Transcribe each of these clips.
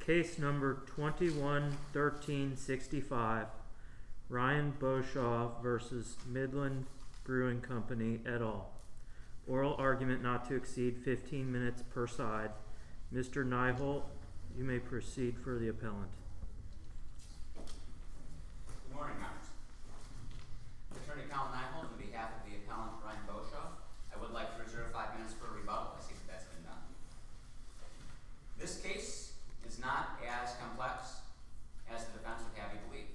Case number 21-1365, Ryan Boshaw versus Midland Brewing Company et al. Oral argument not to exceed 15 minutes per side. Mr. Nyholt, you may proceed for the appellant. Good morning, members. Attorney Colin Nyholt, on behalf of the appellant Ryan Boshaw, I would like to reserve 5 minutes for a rebuttal. I see that that's been done. This case is not as complex as the defense would have you believe.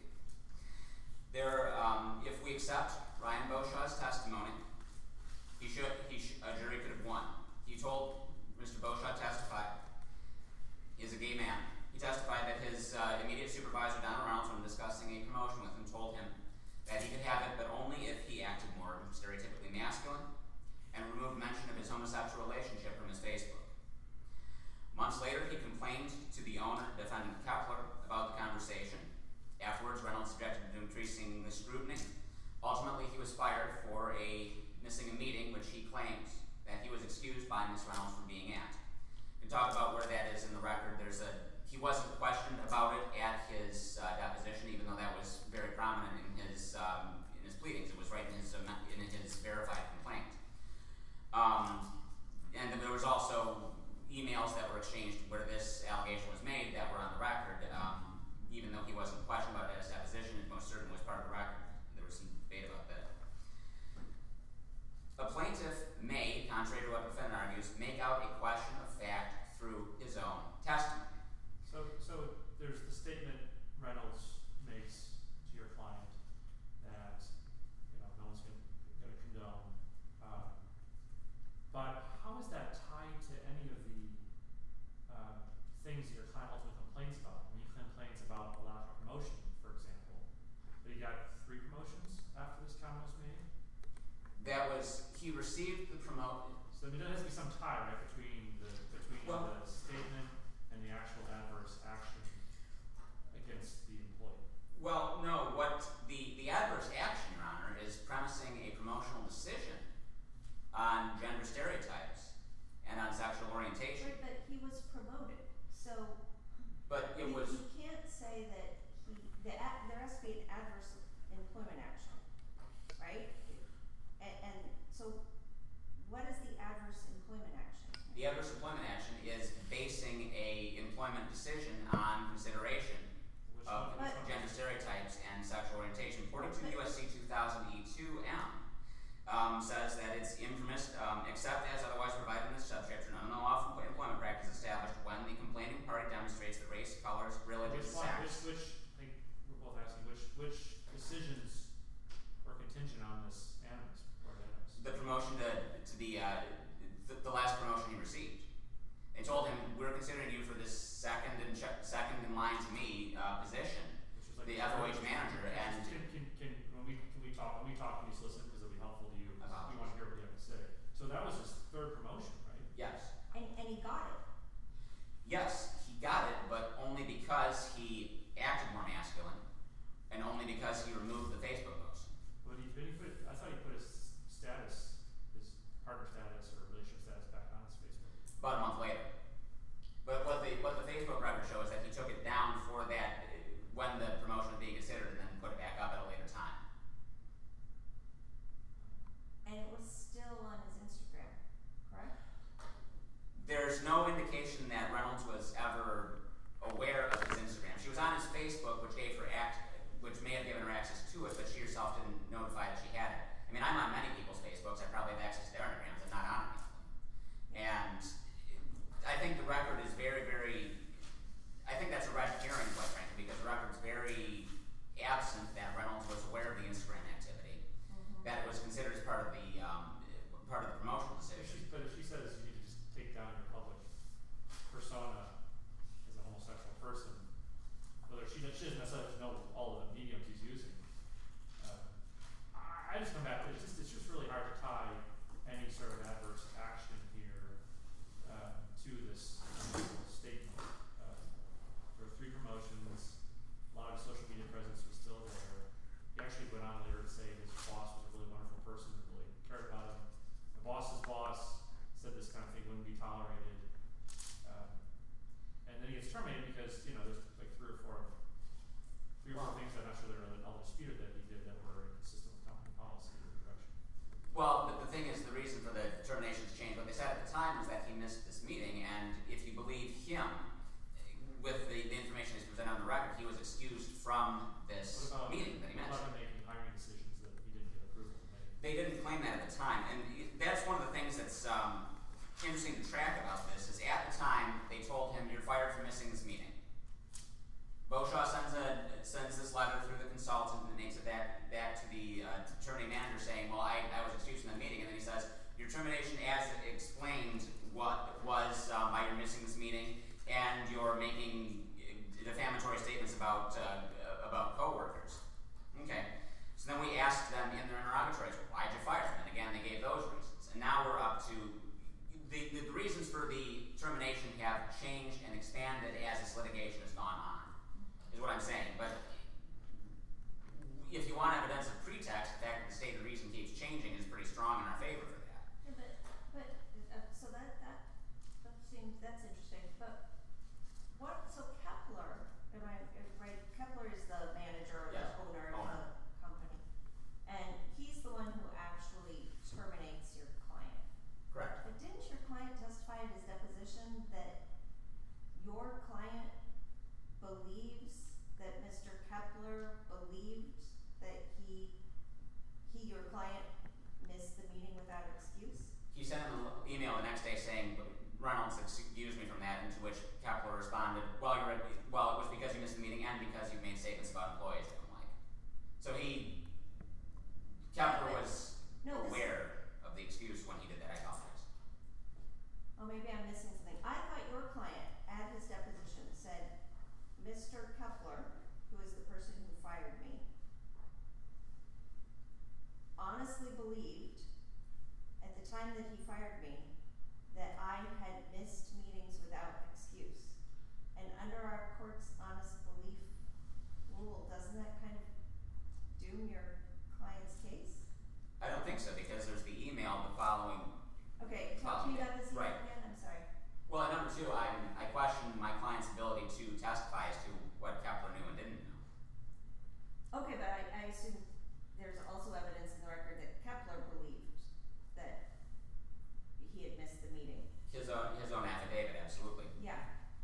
If we accept Ryan Boshaw's testimony, a jury could have won. He told Mr. Boshaw testified. He is a gay man. He testified that his immediate supervisor, Donald Reynolds, when discussing a promotion with him, told him that he could have it, but only if he acted more stereotypically masculine and removed mention of his homosexual relationship from his Facebook. Months later, he complained to the owner, defendant Kepler, about the conversation. Afterwards, Reynolds subjected him to increasing the scrutiny. Ultimately, he was fired for missing a meeting, which he claims that he was excused by Ms. Reynolds from being at. We can talk about where that is in the record. He wasn't questioned about it at his deposition, even though that was very prominent in his pleadings. It was right in his verified complaint. And there was also emails that were exchanged where this allegation was made that were on the record, even though he wasn't questioned about it at his deposition. It most certainly was part of the record. There was some debate about that. A plaintiff may, contrary to what the defendant argues, make out a question of fact through his own testimony. So there's the statement Reynolds makes to your client that no one's going to condone. But how is that tied to any of the things that your client ultimately complains about? When he complains about a lack of promotion, for example, but he got 3 promotions after this comment was made. He received the promotion. So there has to be some tie, right, between the statement and the actual adverse action against the employee. Well, no. What the adverse action, Your Honor, is premising a promotional decision on gender stereotypes and on sexual orientation. Right, but he was promoted, so. But it you was. You can't say that there has to be an adverse employment action, right? And so, what is the adverse employment action? The adverse employment action is basing a employment decision on consideration of gender stereotypes and sexual orientation. 42 U.S.C. 2000 E2M says that it's impermissible, except as otherwise provided in this subchapter, no unlawful employment practice established when the complaining party demonstrates that race, colors, religion, sex. I think we're both asking which decisions are contingent on this animus or animus? The promotion to the last promotion he received. They told him, we're considering you for this second in line to me position, like the FOH manager. And when we talk, can you listen because it'll be helpful to you. We want to hear what you have to say. So that was his 3rd promotion, right? Yes. And he got it. Yes, he got it, but only because he acted more masculine, and only because he removed the Facebook post. But I thought he put his status, his partner status or relationship status back on his Facebook. About a month later. But what the Facebook record shows is that he took it down for that when the promotion was being considered, and then put it back up at a interesting to track about this is at the time they told him, you're fired for missing this meeting. Beauchamp sends this letter through the consultant and makes it back to the terminating manager saying, well, I was excused from the meeting, and then he says, your termination as explained what was by your missing this meeting, and you're making defamatory statements about coworkers. Okay. So then we asked them in their interrogatories, why'd you fire them? And again, they gave those reasons. And now we're up to the reasons for the termination have changed and expanded as this litigation has gone on, is what I'm saying. But if you want evidence of pretext, the fact that the stated reason keeps changing is pretty strong in our favor for that. Yeah, so that seems, that's interesting, but so Kepler, am I right, Kepler is the manager or Yes, the owner owner. of the company, and he's the one who actually terminates your client. Correct. But didn't your client testify in his deposition that your client believes that Mr. Kepler believed that your client missed the meeting without excuse? He sent him an email the next day saying, Reynolds excused me from that, and to which Kepler responded, well, it was because you missed the meeting and because you made statements about employees I don't like. So Kepler was aware of the excuse when he did that, I apologize. Oh, maybe I'm missing something. I thought your client, at his deposition, said, Mr. Kepler, who is the person who fired me, honestly believed, at the time that he fired me, that I had missed meetings without excuse. And under our court's honest belief rule, doesn't that kind of doom your client's case? I don't think so, because there's the email the following. Okay, talk to me about this email Right. again, I'm sorry. Well, and number two, I question my client's ability to testify as to what Kepler knew and didn't know. Okay, but I assume there's also evidence in the record that Kepler believed that he had missed the meeting. His own affidavit, absolutely. Yeah.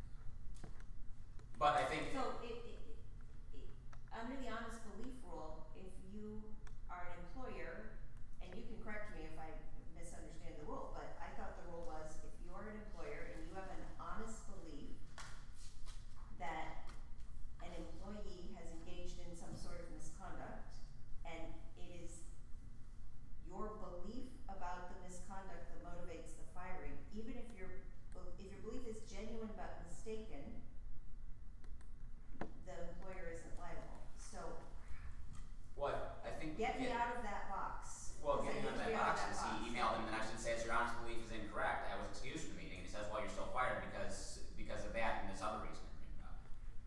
But I think So under the honest belief rule, if you are an employer, and you can correct me if I misunderstand the rule, but I thought the rule was if you're an employer and you have an honest belief that an employee has engaged in some sort of misconduct, and it is your belief about the misconduct that motivates the firing, even if your belief is genuine but mistaken, the employer isn't liable. So what I think get me out of that box. Well, 'Cause I getting need out of to be that box is box. he emailed him the next day and says your honest belief is incorrect. I was excused from the meeting, and he says, well, you're still fired because of that and this other reason you're bringing up.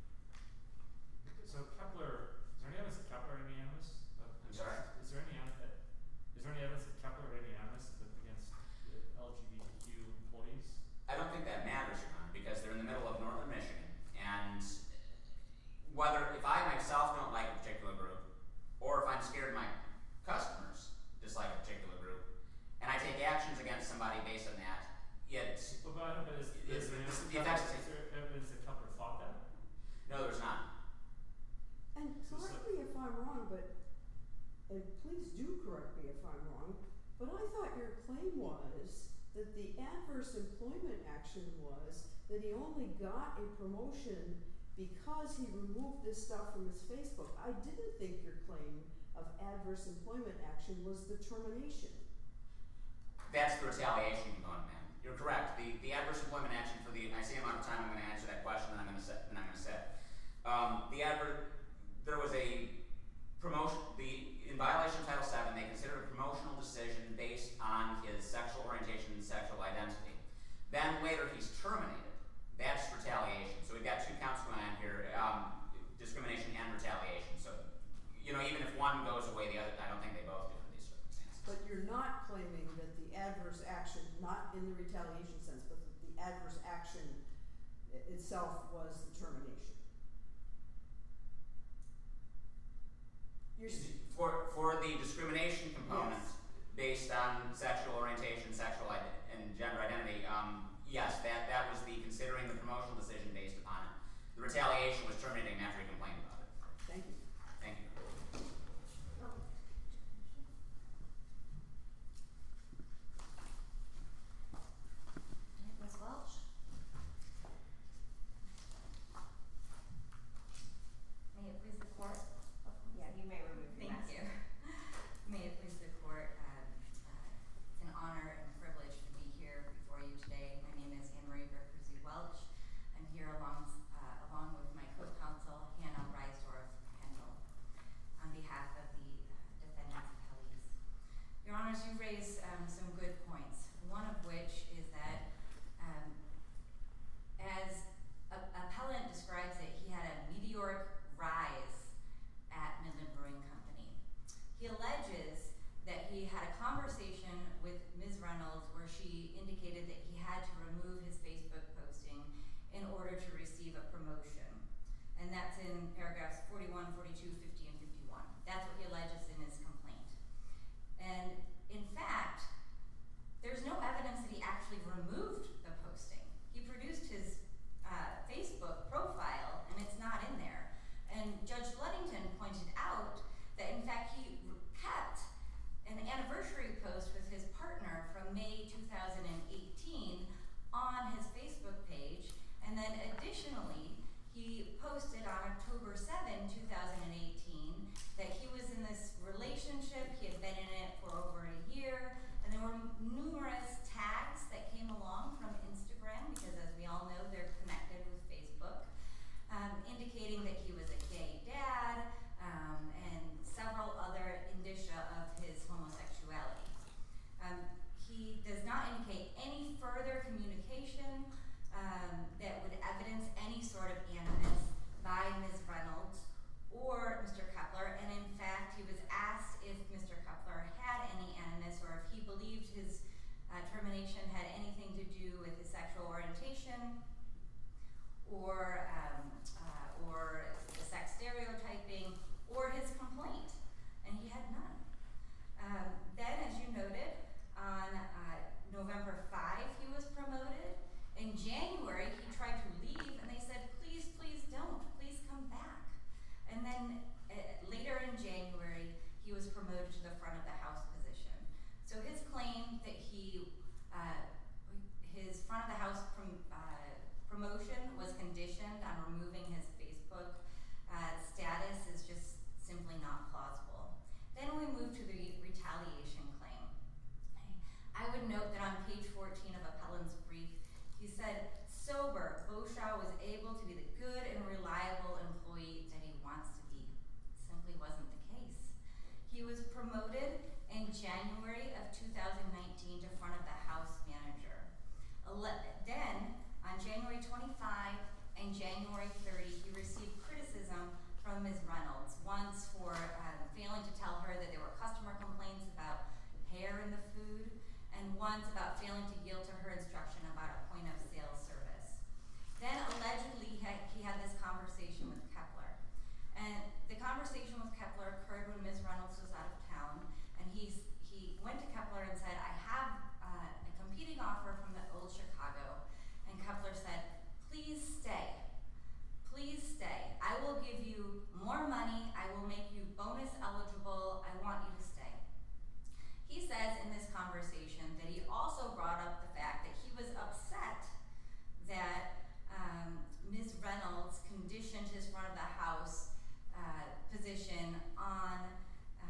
So Kepler, is there any evidence that Kepler had any animus? I'm sorry? Is there any evidence that Kepler had any animus against the LGBTQ employees? I don't think that matters, Your Honor, because they're in the middle of northern Michigan, and whether if I myself don't like a particular group, or if I'm scared my customers dislike a particular group, and I take actions against somebody based on that, yet Is there evidence that Kepler thought that? no, there's not. And correct me if I'm wrong, and please do correct me if I'm wrong, but I thought your claim was that the adverse employment action was that he only got a promotion because he removed this stuff from his Facebook. I didn't think your claim of adverse employment action was the termination. That's the retaliation component, ma'am. You're correct. The adverse employment action for I see the amount of time I'm going to answer that question, and I'm going to say. There was a promotion. In violation of Title VII, they considered a promotional decision based on his sexual orientation and sexual identity. Then later, he's terminated. That's retaliation. So we've got two counts going on here: discrimination and retaliation. So, even if one goes away, the other. I don't think they both do in these circumstances. But you're not claiming that the adverse action, not in the retaliation sense, but that the adverse action itself was the termination. For the discrimination component Yes. based on sexual orientation, and gender identity, yes, that was the considering the promotional decision based upon it. The retaliation was terminating him after he complained about it. Thank you. Thank you. termination had anything to do with his sexual orientation or the sex stereotyping or his complaint, and he had none. Then, as you noted, on November 5, he was promoted. In January, he tried to leave, and they said, please, please don't. Please come back. And then later in January, he was promoted to the front of the house position. So his claim that his front of the house promotion was conditioned on removing his Facebook status is just simply not plausible. Then we move to the retaliation claim. I would note that on page 14 of Appellant's brief, he said, sober, Beauchamp was able to be the good and reliable employee that he wants to be. It simply wasn't the case. He was promoted in January of 2019 to front of the house manager. Then, on January 25 and January 30, he received criticism from Ms. Reynolds, once for failing to tell her that there were customer complaints about hair in the food, and once about failing to yield to her instruction about a point-of-sale service. Then, allegedly, he had this conversation with Kepler. And the conversation with Kepler occurred when Ms. Reynolds was out of town, and he went to Kepler and said, I have a competing offer from the old Chicago. And Kepler said, please stay. Please stay. I will give you more money. I will make you bonus eligible. I want you to stay. He says in this conversation that he also brought up the fact that he was upset that Ms. Reynolds conditioned his front of the house position on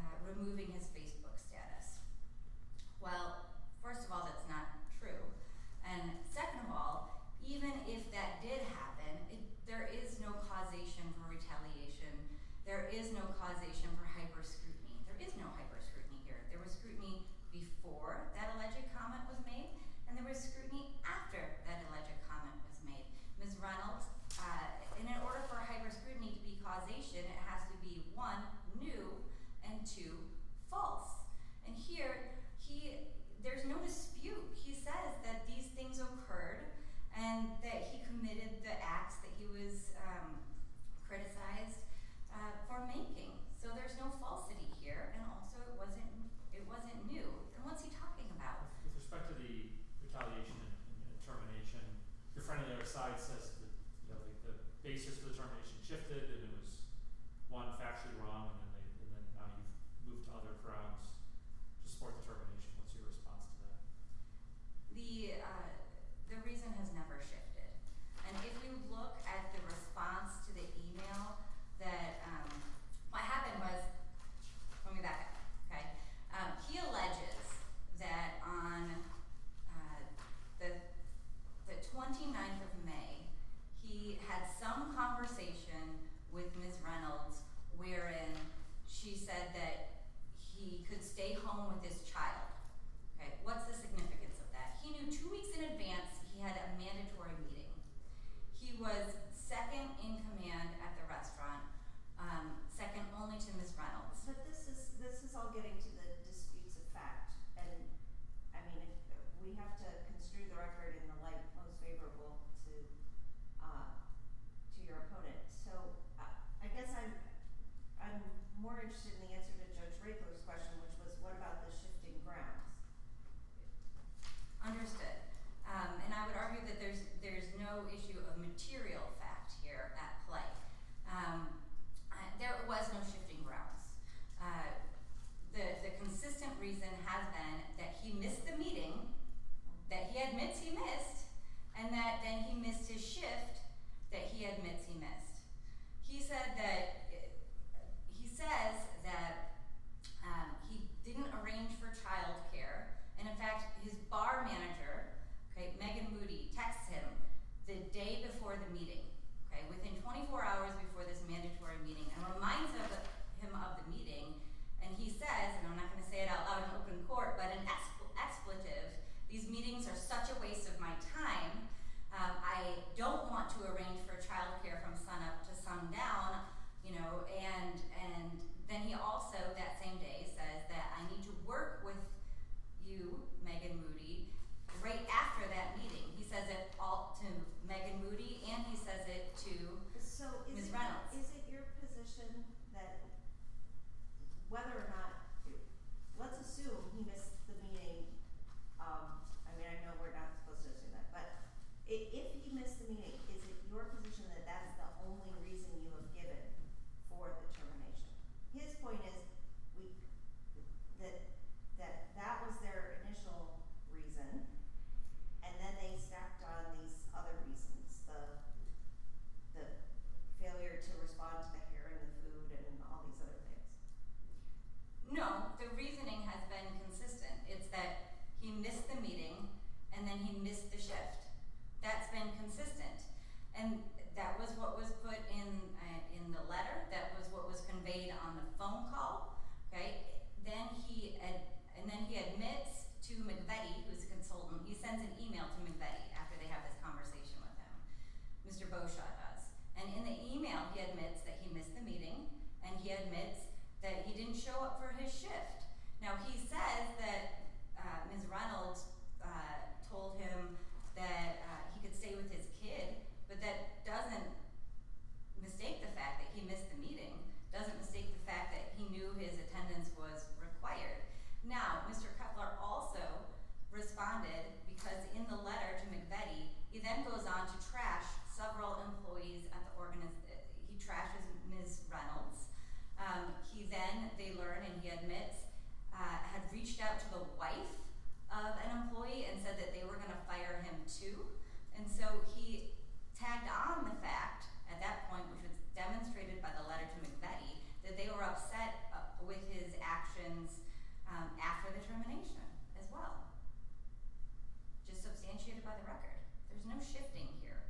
missed the meeting, and then he missed the shift. That's been consistent, and that was what was put in the letter. That was what was conveyed on the phone call. Okay. Then he admits to McVetti, who's a consultant. He sends an email to McVetti after they have this conversation with him. Mr. Beauchamp does, and in the email he admits that he missed the meeting, and he admits that he didn't show up for his shift. Now he says that Ms. Reynolds told him that he could stay with his kid, but that doesn't mistake the fact that he missed the meeting, doesn't mistake the fact that he knew his attendance was required. Now, Mr. Kepler also responded because in the letter to McVetti, he then goes on to trash several employees at the organization. He trashes Ms. Reynolds. They learn, and he admits, had reached out to the wife of an employee and said that they were going to fire him too. And so he tagged on the fact at that point, which was demonstrated by the letter to McVetti, that they were upset with his actions after the termination as well. Just substantiated by the record. There's no shifting here.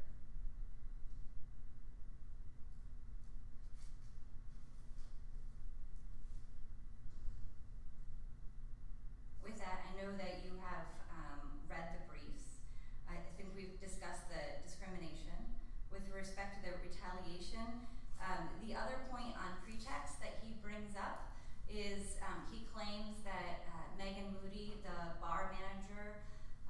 With that, I know that you have read the briefs. I think we've discussed the discrimination. With respect to the retaliation, the other point on pretext that he brings up is he claims that Megan Moody, the bar manager,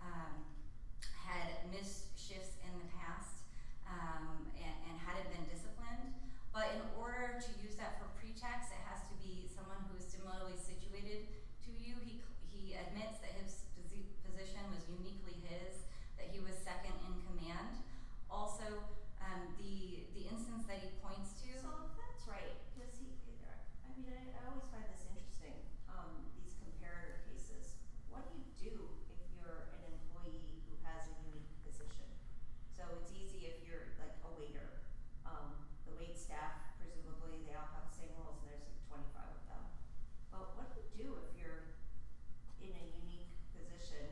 had missed shifts in the past and hadn't been disciplined. But in order to use that for pretext, it has to be someone who is similarly situated to you. He admits that his position was uniquely his, that he was second in command. Also, the instance that he points to. So if that's right, because I always find this interesting, these comparator cases. What do you do if you're an employee who has a unique position? So it's easy if you're like a waiter. The wait staff, presumably they all have the same rules, and there's like 25 of them. But what do you do if you're in a unique position?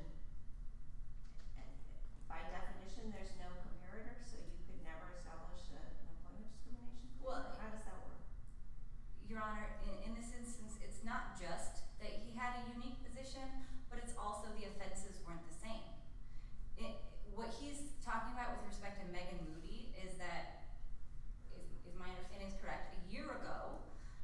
And by definition, there's no comparator, so you could never establish an employment discrimination claim? Well, How does that work? Your Honor, in this instance, it's not just that he had a unique position, but it's also the offenses weren't the same. What he's talking about with respect to Megan Moody is that, if my understanding is correct, a year ago,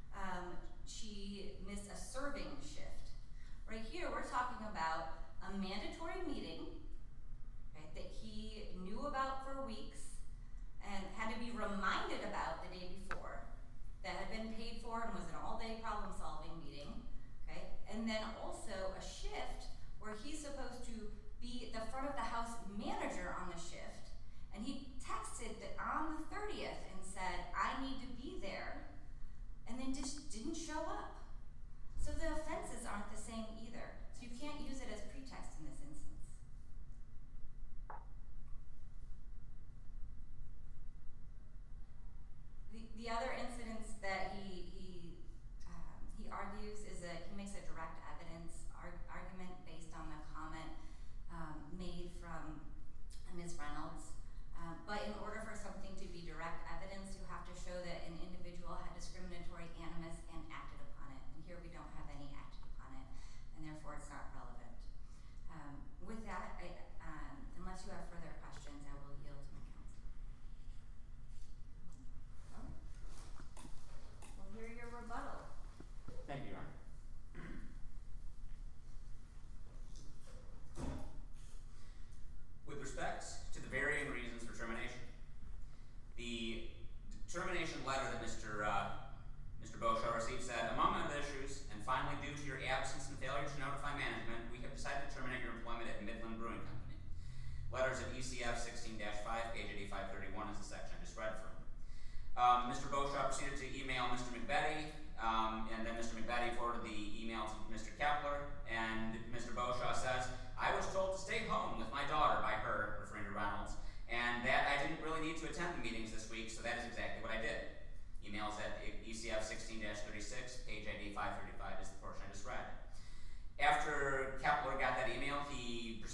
she missed a serving shift. Right here, we're talking about a mandatory meeting, right, that he knew about for weeks and had to be reminded about the day before, that had been paid for and was an all-day problem-solving meeting, okay? And then also a shift where he's supposed to be the front of the house manager on the shift, and he texted on the 30th and said, I need to be there, and then just didn't show up. So the offenses aren't the same either. So you can't use it as pretext in this instance. The other incidents that he argues is that he makes a direct evidence argument based on the comment made from Ms. Reynolds. But in order for something to be direct evidence, you have to show that an individual had discriminatory animus and acted upon it. And here we don't have any acted upon it, and therefore it's not relevant. With that, unless you have further questions, I will yield to my counsel. We'll hear your rebuttal. Thank you, Your Honor. With respect to the varying reasons for termination, the termination letter that Mr. Beauchamp received said, among other issues, and finally due to your absence and failure to notify management, we have decided to terminate your employment at Midland Brewing Company. Letters of ECF 16-5, page 8531 is the section I just read from. Mr. Beauchamp proceeded to email Mr. McVetti, and then Mr. McVetti forwarded the email to Mr. Kepler, and Mr. Beauchamp says, I was told to stay home with my daughter by her, referring to Reynolds, and that I didn't really need to attend the meetings this week, so that is exactly what I did. Emails at ECF 16-36, page ID 535 is the portion I just read. After Kepler got that email, he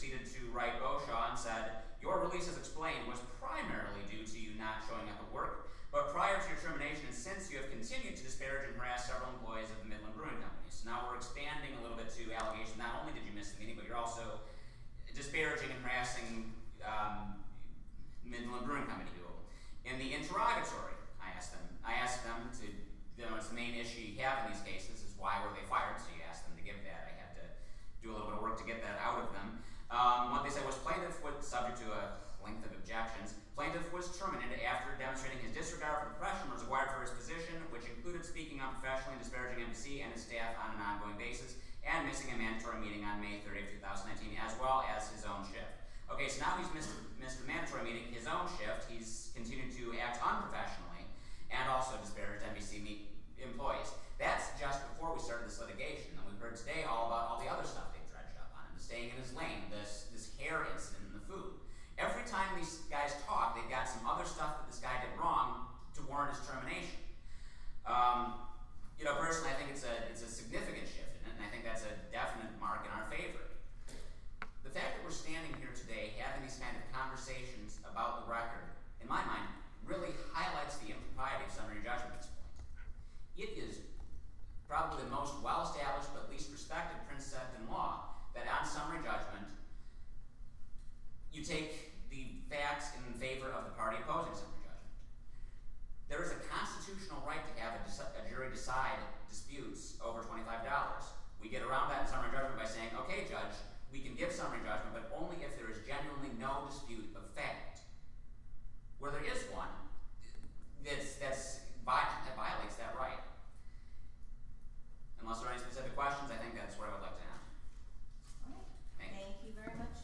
release, as explained, was primarily due to you not showing up at work, but prior to your termination and since you have continued to disparage and harass several employees of the Midland Brewing Company. So now we're expanding a little bit to allegations. Not only did you miss the meeting, but you're also disparaging and harassing Midland Brewing Company people. In the interrogatory, I asked them to, it's the main issue you have in these cases is why were they fired, so you asked them to give that. I had to do a little bit of work to get that out of them. What they said was plaintiff was subject to a length of objections. Plaintiff was terminated after demonstrating his disregard for the professionals required for his position, which included speaking unprofessionally and disparaging MPC and his staff on an ongoing basis, and missing a mandatory meeting on May 30th, 2019, as well as his own shift. Okay, so now he's missed the mandatory meeting, his own shift. He's continued to act unprofessionally and also disparaged NBC employees. That's just before we started this litigation, and we've heard today all about all the other stuff they've dredged up on him, the staying in his lane, this hair incident in the food. Every time these guys talk, they've got some other stuff that this guy did wrong to warrant his termination. Personally, I think it's a significant shift in it, and I think that's a definite mark in our favor. The fact that we're standing here today having these kind of conversations about the record, in my mind, really highlights the impropriety of summary judgment at this point. It is probably the most well-established but least respected precept in law that on summary judgment, you take the facts in favor of the party opposing summary judgment. There is a constitutional right to have a jury decide disputes over $25. We get around that in summary judgment by saying, okay, judge, we can give summary judgment, but only if there is genuinely no dispute of fact. Where there is one, that violates that right. Unless there are any specific questions, I think that's where I would like to end. All right. Thank you. Thank you very much,